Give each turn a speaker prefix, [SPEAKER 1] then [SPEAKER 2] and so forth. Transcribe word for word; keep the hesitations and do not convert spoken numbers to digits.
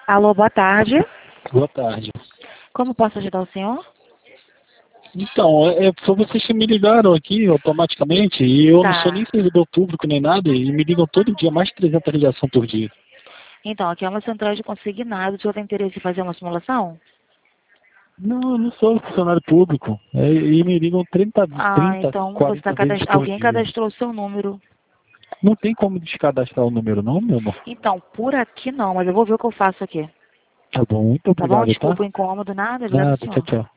[SPEAKER 1] Alô, boa tarde.
[SPEAKER 2] Boa tarde.
[SPEAKER 1] Como posso ajudar o senhor?
[SPEAKER 2] Então, é, foi vocês que me ligaram aqui automaticamente e eu não sou
[SPEAKER 1] Tá.
[SPEAKER 2] nem servidor público nem nada e me ligam todo dia, mais de trezentas ligações por dia.
[SPEAKER 1] Então, aqui é uma central de consignado. O senhor tem interesse em fazer uma simulação?
[SPEAKER 2] Não, eu não sou funcionário público. É, e me ligam trinta,
[SPEAKER 1] Ah,
[SPEAKER 2] trinta,
[SPEAKER 1] então você tá
[SPEAKER 2] quarenta vezes
[SPEAKER 1] cadast...
[SPEAKER 2] por
[SPEAKER 1] alguém
[SPEAKER 2] dia.
[SPEAKER 1] cadastrou o seu número.
[SPEAKER 2] Não tem como descadastrar o número não, meu amor?
[SPEAKER 1] Então, por aqui não, mas eu vou ver o que eu faço aqui.
[SPEAKER 2] Tá bom, muito
[SPEAKER 1] Tá bom?
[SPEAKER 2] obrigado, tá?
[SPEAKER 1] Desculpa o incômodo, nada. Obrigada,
[SPEAKER 2] Nada, tchau,
[SPEAKER 1] senhor.
[SPEAKER 2] tchau.